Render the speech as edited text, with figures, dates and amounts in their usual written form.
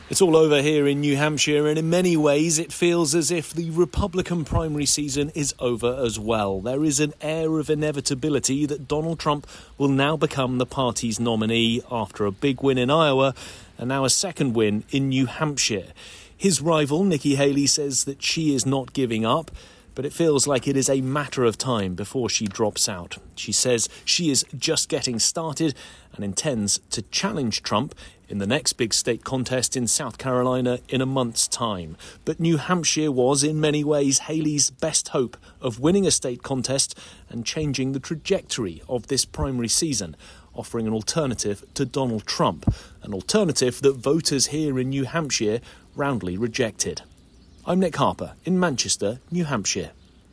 It's all over here in New Hampshire, and in many ways it feels as if the Republican primary season is over as well. There is an air of inevitability that Donald Trump will now become the party's nominee after a big win in Iowa and now a second win in New Hampshire. His rival, Nikki Haley, says that she is not giving up, but it feels like it is a matter of time before she drops out. She says she is just getting started and intends to challenge Trump in the next big state contest in South Carolina in a month's time. But New Hampshire was, in many ways, Haley's best hope of winning a state contest and changing the trajectory of this primary season, offering an alternative to Donald Trump, an alternative that voters here in New Hampshire roundly rejected. I'm Nick Harper in Manchester, New Hampshire.